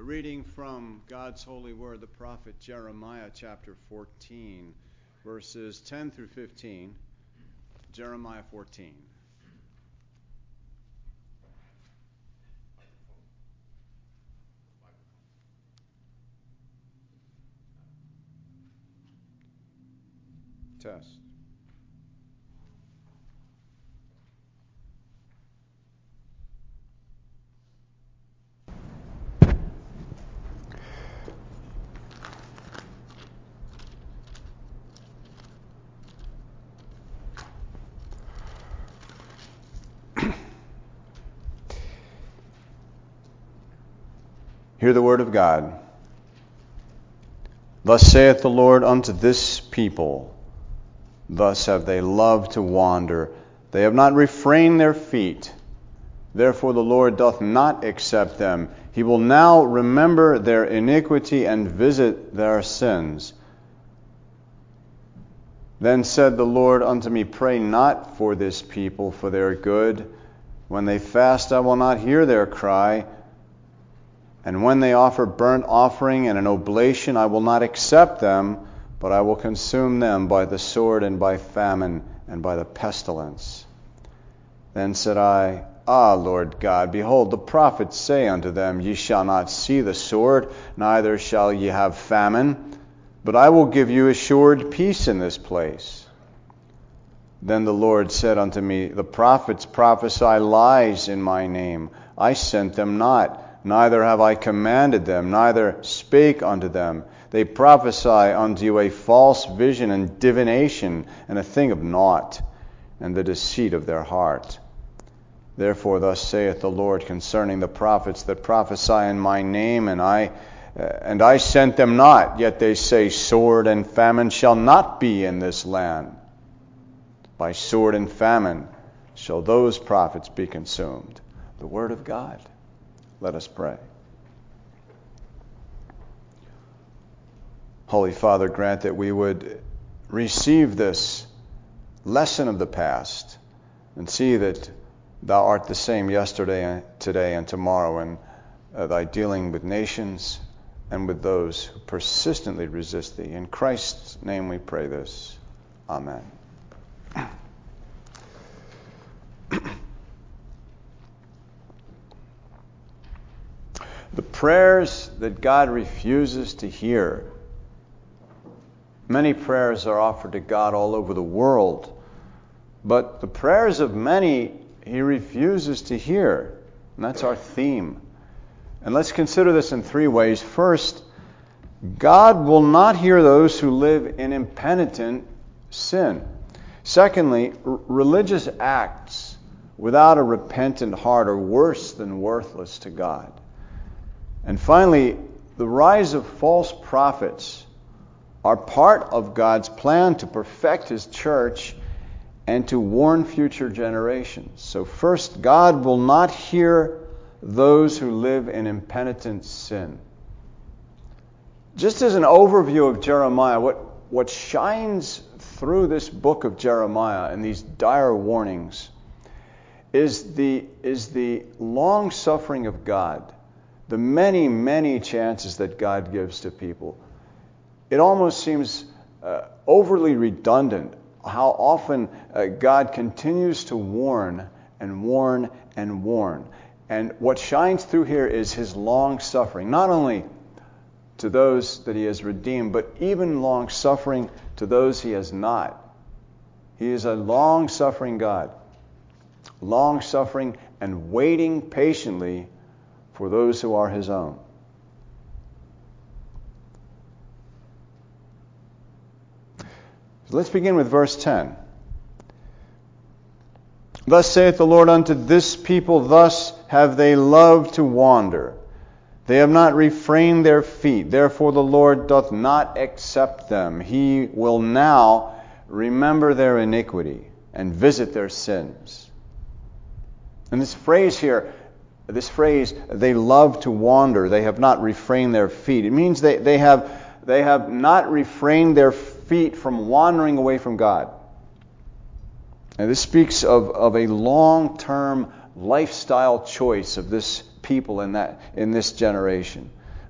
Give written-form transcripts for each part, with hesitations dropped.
A reading from God's holy word, the prophet Jeremiah, chapter 14, verses 10 through 15. Jeremiah 14. Test. Hear the word of God. Thus saith the Lord unto this people, thus have they loved to wander. They have not refrained their feet. Therefore the Lord doth not accept them. He will now remember their iniquity and visit their sins. Then said the Lord unto me, Pray not for this people, for their good. When they fast, I will not hear their cry. And when they offer burnt offering and an oblation, I will not accept them, but I will consume them by the sword and by famine and by the pestilence. Then said I, Lord God, behold, the prophets say unto them, Ye shall not see the sword, neither shall ye have famine, but I will give you assured peace in this place. Then the Lord said unto me, The prophets prophesy lies in my name. I sent them not. Neither have I commanded them, neither spake unto them. They prophesy unto you a false vision and divination, and a thing of naught, and the deceit of their heart. Therefore thus saith the Lord concerning the prophets that prophesy in my name, and I sent them not, yet they say, Sword and famine shall not be in this land. By sword and famine shall those prophets be consumed. The word of God. Let us pray. Holy Father, grant that we would receive this lesson of the past and see that Thou art the same yesterday, today, and tomorrow, and Thy dealing with nations and with those who persistently resist Thee. In Christ's name we pray this. Amen. The prayers that God refuses to hear. Many prayers are offered to God all over the world, but the prayers of many He refuses to hear. And that's our theme. And let's consider this in three ways. First, God will not hear those who live in impenitent sin. Secondly, religious acts without a repentant heart are worse than worthless to God. And finally, the rise of false prophets are part of God's plan to perfect His church and to warn future generations. So first, God will not hear those who live in impenitent sin. Just as an overview of Jeremiah, what shines through this book of Jeremiah and these dire warnings is the long suffering of God. The many, many chances that God gives to people. It almost seems overly redundant how often God continues to warn and warn and warn. And what shines through here is His long suffering, not only to those that He has redeemed, but even long suffering to those He has not. He is a long suffering God, long suffering and waiting patiently for those who are His own. Let's begin with verse 10. Thus saith the Lord unto this people, thus have they loved to wander. They have not refrained their feet. Therefore the Lord doth not accept them. He will now remember their iniquity and visit their sins. And this phrase here, they love to wander. They have not refrained their feet. It means they have not refrained their feet from wandering away from God. And this speaks of a long-term lifestyle choice of this people in this generation.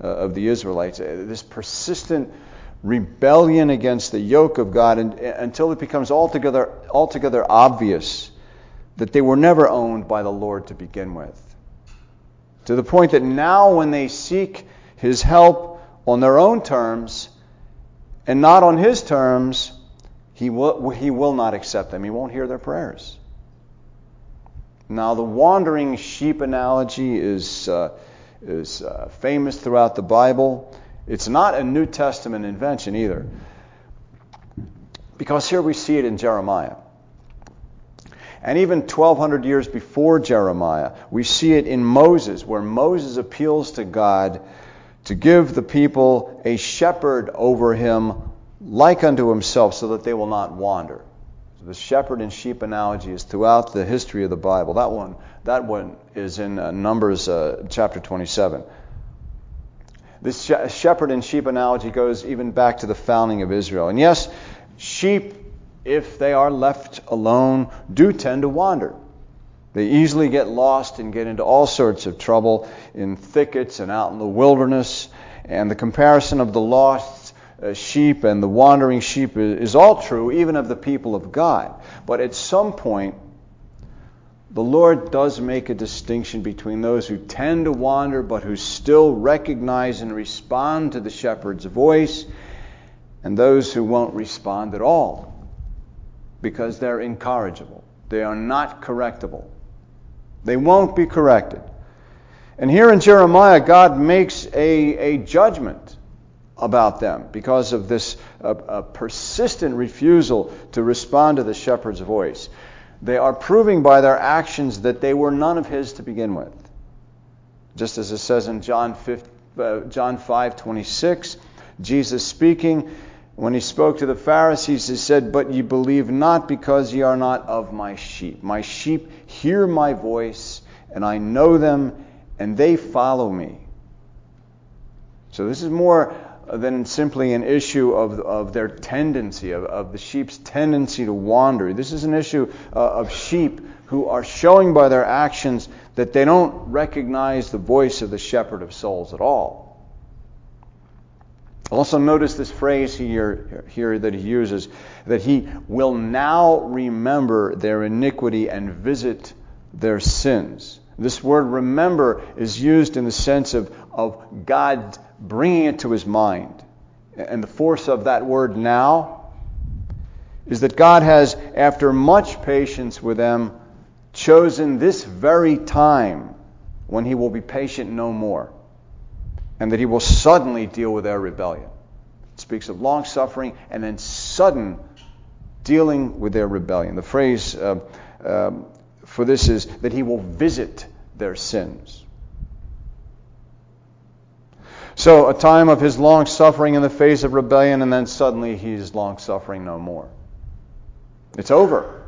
of the Israelites. This persistent rebellion against the yoke of God until it becomes altogether obvious that they were never owned by the Lord to begin with. To the point that now when they seek His help on their own terms and not on His terms, He will not accept them. He won't hear their prayers. Now, the wandering sheep analogy is famous throughout the Bible. It's not a New Testament invention either, because here we see it in Jeremiah. And even 1,200 years before Jeremiah, we see it in Moses, where Moses appeals to God to give the people a shepherd over him like unto himself, so that they will not wander. So the shepherd and sheep analogy is throughout the history of the Bible. That one is in Numbers chapter 27. This shepherd and sheep analogy goes even back to the founding of Israel. And yes, sheep, if they are left alone, do tend to wander. They easily get lost and get into all sorts of trouble in thickets and out in the wilderness. And the comparison of the lost sheep and the wandering sheep is all true, even of the people of God. But at some point, the Lord does make a distinction between those who tend to wander but who still recognize and respond to the shepherd's voice, and those who won't respond at all because they're incorrigible. They are not correctable. They won't be corrected. And here in Jeremiah, God makes a judgment about them because of this persistent refusal to respond to the shepherd's voice. They are proving by their actions that they were none of His to begin with. Just as it says in John 5:26, Jesus speaking, when He spoke to the Pharisees, He said, "But ye believe not, because ye are not of my sheep. My sheep hear my voice, and I know them, and they follow me." So this is more than simply an issue of their tendency, of the sheep's tendency to wander. This is an issue of sheep who are showing by their actions that they don't recognize the voice of the shepherd of souls at all. Also notice this phrase here that He uses, that He will now remember their iniquity and visit their sins. This word remember is used in the sense of God bringing it to His mind. And the force of that word now is that God has, after much patience with them, chosen this very time when He will be patient no more, and that He will suddenly deal with their rebellion. It speaks of long suffering and then sudden dealing with their rebellion. The phrase for this is that He will visit their sins. So a time of His long suffering in the face of rebellion, and then suddenly He's long suffering no more. It's over.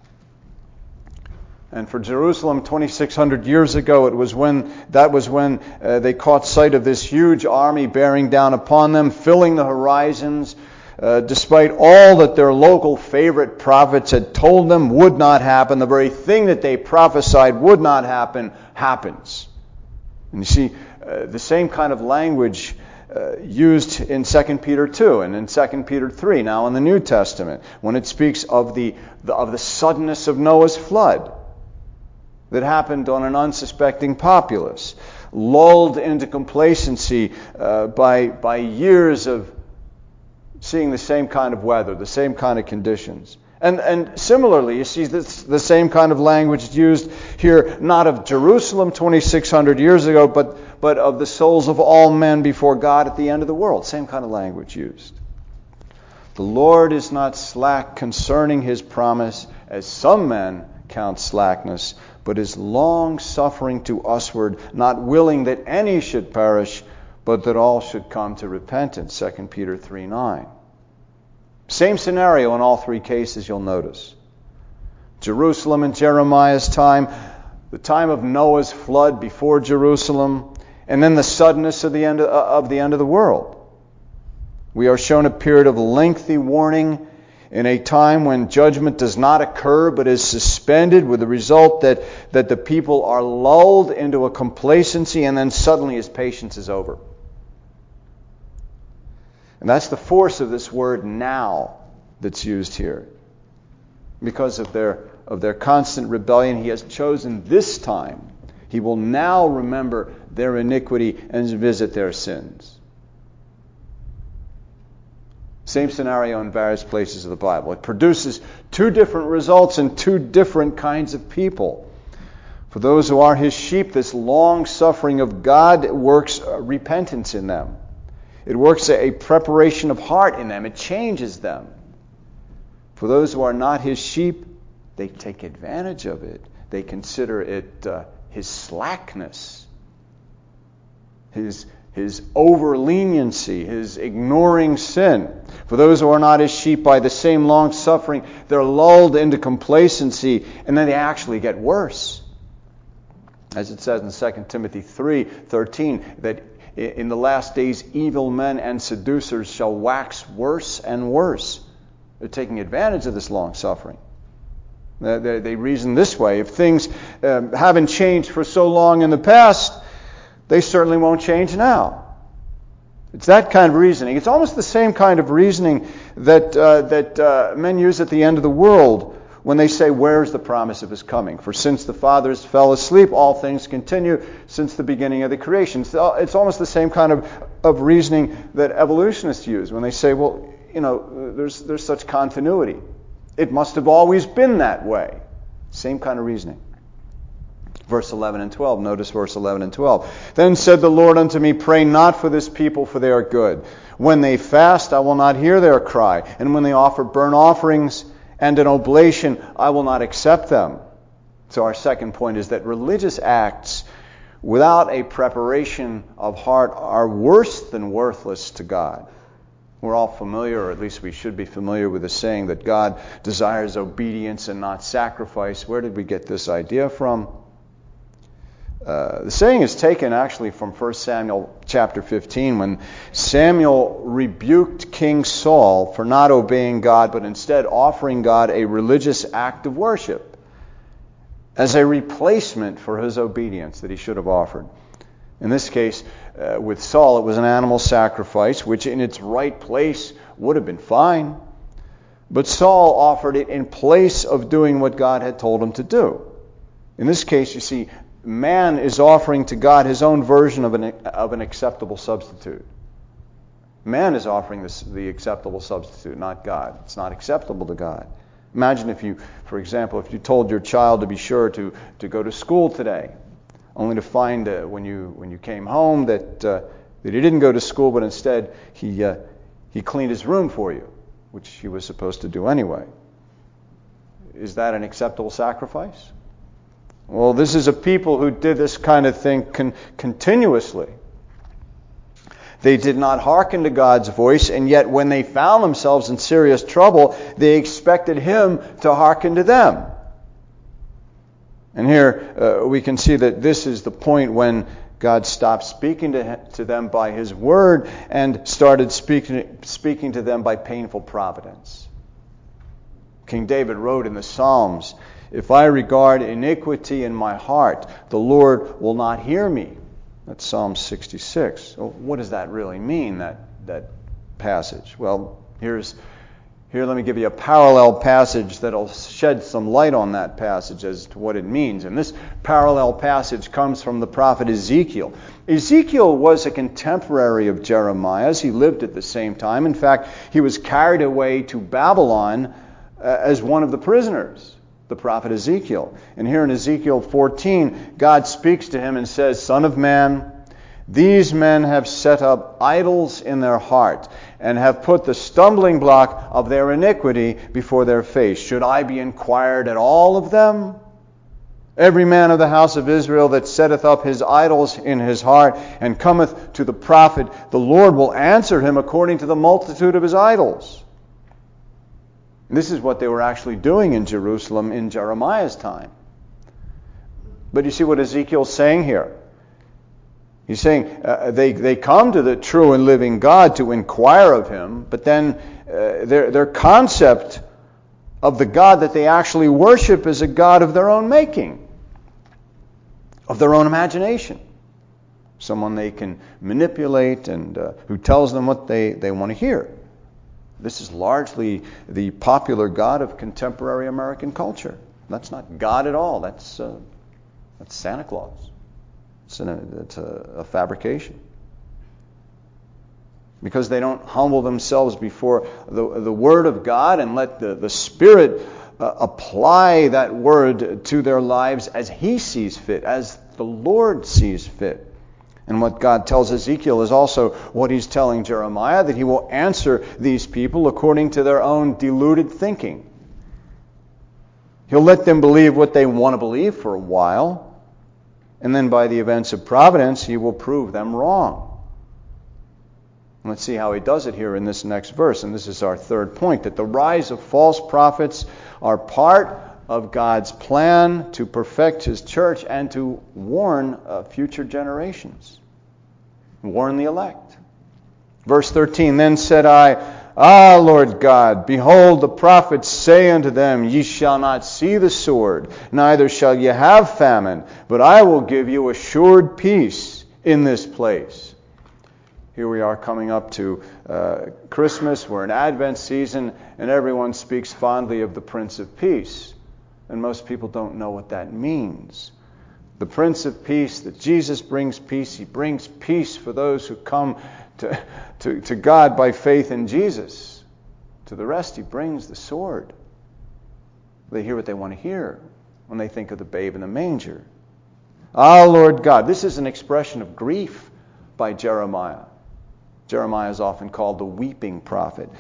And for Jerusalem 2,600 years ago, that was when they caught sight of this huge army bearing down upon them, filling the horizons, despite all that their local favorite prophets had told them would not happen. The very thing that they prophesied would not happen, happens. And you see, the same kind of language used in 2 Peter 2 and in 2 Peter 3, now in the New Testament, when it speaks of the suddenness of Noah's flood that happened on an unsuspecting populace, lulled into complacency by years of seeing the same kind of weather, the same kind of conditions. And similarly, you see the same kind of language used here, not of Jerusalem 2,600 years ago, but of the souls of all men before God at the end of the world. Same kind of language used. The Lord is not slack concerning His promise, as some men count slackness, but is long-suffering to usward, not willing that any should perish, but that all should come to repentance. 2 Peter 3:9. Same scenario in all three cases, you'll notice. Jerusalem in Jeremiah's time, the time of Noah's flood before Jerusalem, and then the suddenness of the end of the world. We are shown a period of lengthy warning in a time when judgment does not occur but is suspended, with the result that the people are lulled into a complacency, and then suddenly His patience is over. And that's the force of this word now that's used here. Because of their constant rebellion, he has chosen this time. He will now remember their iniquity and visit their sins. Same scenario in various places of the Bible. It produces two different results in two different kinds of people. For those who are his sheep, this long suffering of God works repentance in them. It works a preparation of heart in them. It changes them. For those who are not his sheep, they take advantage of it. They consider it his slackness, his over-leniency, his ignoring sin. For those who are not his sheep, by the same long suffering, they're lulled into complacency, and then they actually get worse. As it says in 2 Timothy 3:13, that in the last days evil men and seducers shall wax worse and worse. They're taking advantage of this long suffering. They reason this way: if things haven't changed for so long in the past, they certainly won't change now. It's that kind of reasoning. It's almost the same kind of reasoning that men use at the end of the world when they say, where's the promise of his coming? For since the fathers fell asleep, all things continue since the beginning of the creation. So it's almost the same kind of reasoning that evolutionists use when they say, well, there's such continuity. It must have always been that way. Same kind of reasoning. Verse 11 and 12. Notice verse 11 and 12. Then said the Lord unto me, pray not for this people, for they are good. When they fast, I will not hear their cry. And when they offer burnt offerings and an oblation, I will not accept them. So our second point is that religious acts without a preparation of heart are worse than worthless to God. We're all familiar, or at least we should be familiar with the saying that God desires obedience and not sacrifice. Where did we get this idea from? The saying is taken actually from 1 Samuel chapter 15, when Samuel rebuked King Saul for not obeying God, but instead offering God a religious act of worship as a replacement for his obedience that he should have offered. In this case, with Saul, it was an animal sacrifice, which in its right place would have been fine. But Saul offered it in place of doing what God had told him to do. In this case, you see, man is offering to God his own version of an acceptable substitute. Man is offering the acceptable substitute, not God. It's not acceptable to God. Imagine if you, for example, if you told your child to be sure to go to school today, only to find when you came home that he didn't go to school, but instead he cleaned his room for you, which he was supposed to do anyway. Is that an acceptable sacrifice? Well, this is a people who did this kind of thing continuously. They did not hearken to God's voice, and yet when they found themselves in serious trouble, they expected him to hearken to them. And here we can see that this is the point when God stopped speaking to them by his word and started speaking to them by painful providence. King David wrote in the Psalms, if I regard iniquity in my heart, the Lord will not hear me. That's Psalm 66. So what does that really mean, that passage? Well, here, let me give you a parallel passage that'll shed some light on that passage as to what it means. And this parallel passage comes from the prophet Ezekiel. Ezekiel was a contemporary of Jeremiah's. He lived at the same time. In fact, he was carried away to Babylon as one of the prisoners, the prophet Ezekiel. And here in Ezekiel 14, God speaks to him and says, Son of man, these men have set up idols in their heart and have put the stumbling block of their iniquity before their face. Should I be inquired at all of them? Every man of the house of Israel that setteth up his idols in his heart and cometh to the prophet, the Lord will answer him according to the multitude of his idols. This is what they were actually doing in Jerusalem in Jeremiah's time. But you see what Ezekiel's saying here? He's saying they come to the true and living God to inquire of him, but then their concept of the God that they actually worship is a God of their own making, of their own imagination. someone they can manipulate and who tells them what they want to hear. This is largely the popular God of contemporary American culture. That's not God at all. That's Santa Claus. It's a fabrication. Because they don't humble themselves before the Word of God and let the Spirit apply that Word to their lives as He sees fit, as the Lord sees fit. And what God tells Ezekiel is also what He's telling Jeremiah, that He will answer these people according to their own deluded thinking. He'll let them believe what they want to believe for a while, and then by the events of providence, He will prove them wrong. Let's see how He does it here in this next verse. And this is our third point, that the rise of false prophets are part of God's plan to perfect His church and to warn future generations. Warn the elect. Verse 13, then said I, Ah, Lord God, behold, the prophets say unto them, Ye shall not see the sword, neither shall ye have famine, but I will give you assured peace in this place. Here we are coming up to Christmas. We're in Advent season, and everyone speaks fondly of the Prince of Peace. And most people don't know what that means. The Prince of Peace, that Jesus brings peace. He brings peace for those who come to God by faith in Jesus. To the rest, He brings the sword. They hear what they want to hear when they think of the babe in the manger. Ah, Lord God. This is an expression of grief by Jeremiah. Jeremiah is often called the weeping prophet.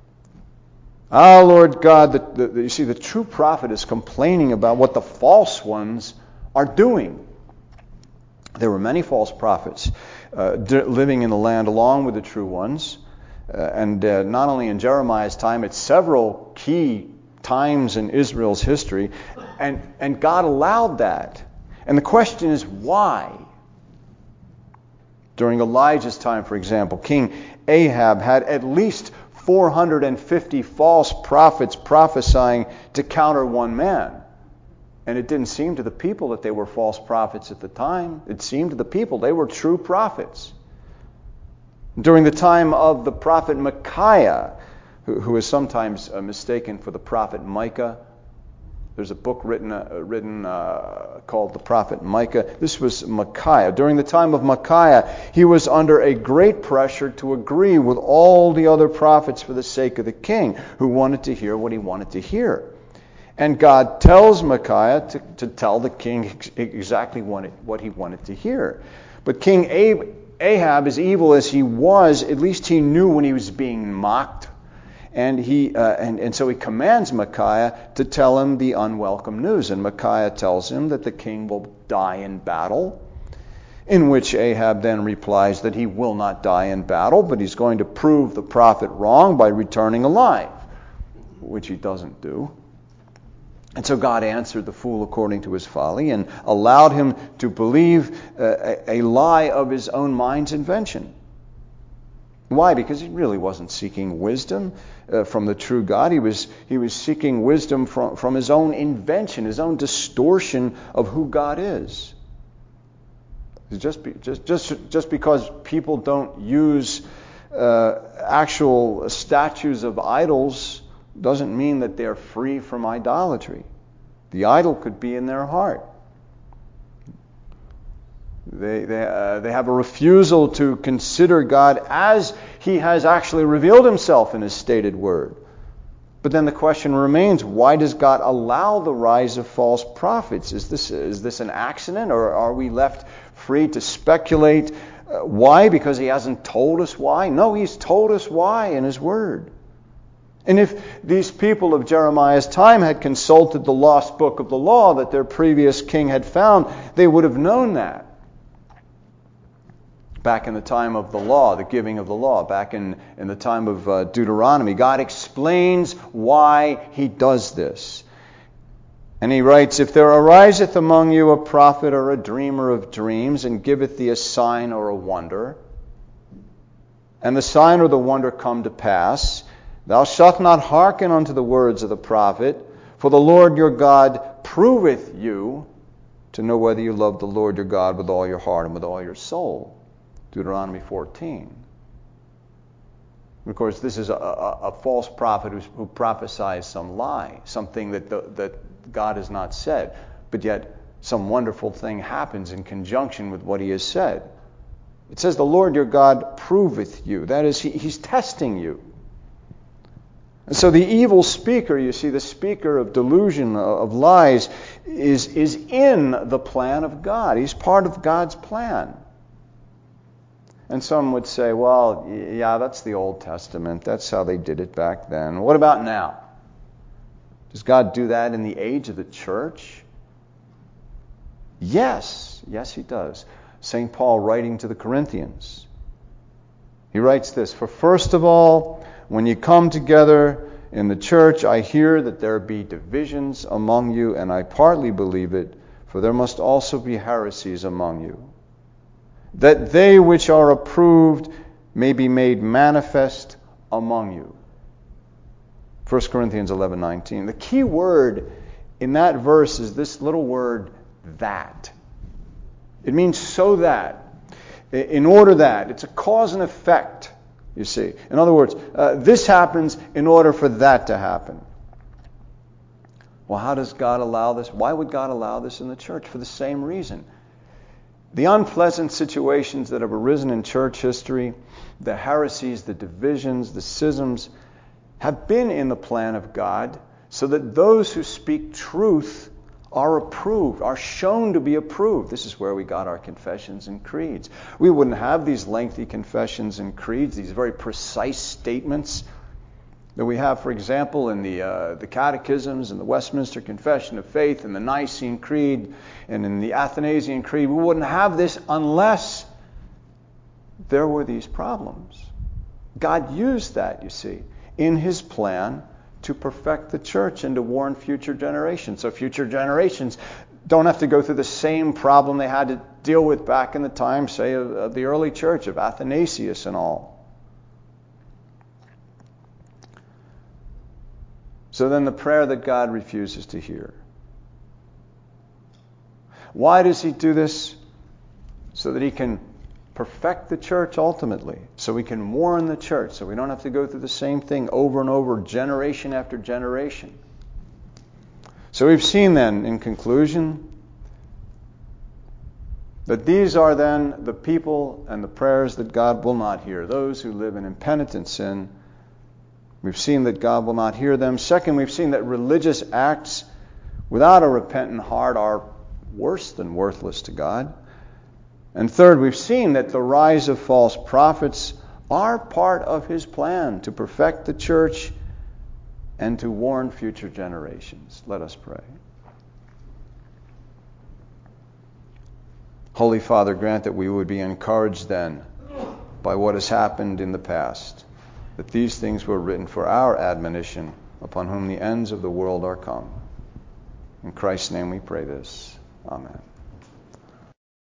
Ah, Lord God, you see, the true prophet is complaining about what the false ones are doing. There were many false prophets living in the land along with the true ones. And not only in Jeremiah's time, at several key times in Israel's history. And God allowed that. And the question is, why? During Elijah's time, for example, King Ahab had at least 450 false prophets prophesying to counter one man. And it didn't seem to the people that they were false prophets at the time. It seemed to the people they were true prophets. During the time of the prophet Micaiah, who is sometimes mistaken for the prophet Micah, there's a book written called The Prophet Micah. This was Micaiah. During the time of Micaiah, he was under a great pressure to agree with all the other prophets for the sake of the king, who wanted to hear what he wanted to hear. And God tells Micaiah to tell the king exactly what he wanted to hear. But King Ahab, as evil as he was, at least he knew when he was being mocked. And so he commands Micaiah to tell him the unwelcome news. And Micaiah tells him that the king will die in battle, in which Ahab then replies that he will not die in battle, but he's going to prove the prophet wrong by returning alive, which he doesn't do. And so God answered the fool according to his folly and allowed him to believe a lie of his own mind's invention. Why? Because he really wasn't seeking wisdom from the true God. He was seeking wisdom from his own invention, his own distortion of who God is. Just because people don't use actual statues of idols doesn't mean that they're free from idolatry. The idol could be in their heart. They have a refusal to consider God as He has actually revealed Himself in His stated word. But then the question remains, why does God allow the rise of false prophets? Is this an accident, or are we left free to speculate? Why? Because He hasn't told us why? No, He's told us why in His word. And if these people of Jeremiah's time had consulted the lost book of the law that their previous king had found, they would have known that. Back in the time of the law, the giving of the law, back in the time of Deuteronomy, God explains why He does this. And He writes, If there ariseth among you a prophet or a dreamer of dreams, and giveth thee a sign or a wonder, and the sign or the wonder come to pass, thou shalt not hearken unto the words of the prophet, for the Lord your God proveth you to know whether you love the Lord your God with all your heart and with all your soul. Deuteronomy 14. Of course, this is a false prophet who prophesies some lie, something that God has not said, but yet some wonderful thing happens in conjunction with what he has said. It says, the Lord your God proveth you. That is, he's testing you. And so the evil speaker, you see, the speaker of delusion, of lies, is in the plan of God. He's part of God's plan. And some would say, well, yeah, that's the Old Testament. That's how they did it back then. What about now? Does God do that in the age of the church? Yes, he does. St. Paul writing to the Corinthians, he writes this, for first of all, when you come together in the church, I hear that there be divisions among you, and I partly believe it, for there must also be heresies among you, that they which are approved may be made manifest among you. 1 Corinthians 11:19. The key word in that verse is this little word, that. It means so that, in order that. It's a cause and effect, you see. In other words, this happens in order for that to happen. Well, how does God allow this? Why would God allow this in the church? For the same reason. The unpleasant situations that have arisen in church history, the heresies, the divisions, the schisms, have been in the plan of God so that those who speak truth are approved, are shown to be approved. This is where we got our confessions and creeds. We wouldn't have these lengthy confessions and creeds, these very precise statements that we have, for example, in the Catechisms and the Westminster Confession of Faith and the Nicene Creed and in the Athanasian Creed. We wouldn't have this unless there were these problems. God used that, you see, in his plan to perfect the church and to warn future generations. So future generations don't have to go through the same problem they had to deal with back in the time, say, of the early church, of Athanasius and all. So then the prayer that God refuses to hear. Why does he do this? So that he can perfect the church ultimately. So we can warn the church. So we don't have to go through the same thing over and over, generation after generation. So we've seen then, in conclusion, that these are then the people and the prayers that God will not hear. Those who live in impenitent sin. We've seen that God will not hear them. Second, we've seen that religious acts without a repentant heart are worse than worthless to God. And third, we've seen that the rise of false prophets are part of his plan to perfect the church and to warn future generations. Let us pray. Holy Father, grant that we would be encouraged then by what has happened in the past, that these things were written for our admonition, upon whom the ends of the world are come. In Christ's name we pray this. Amen.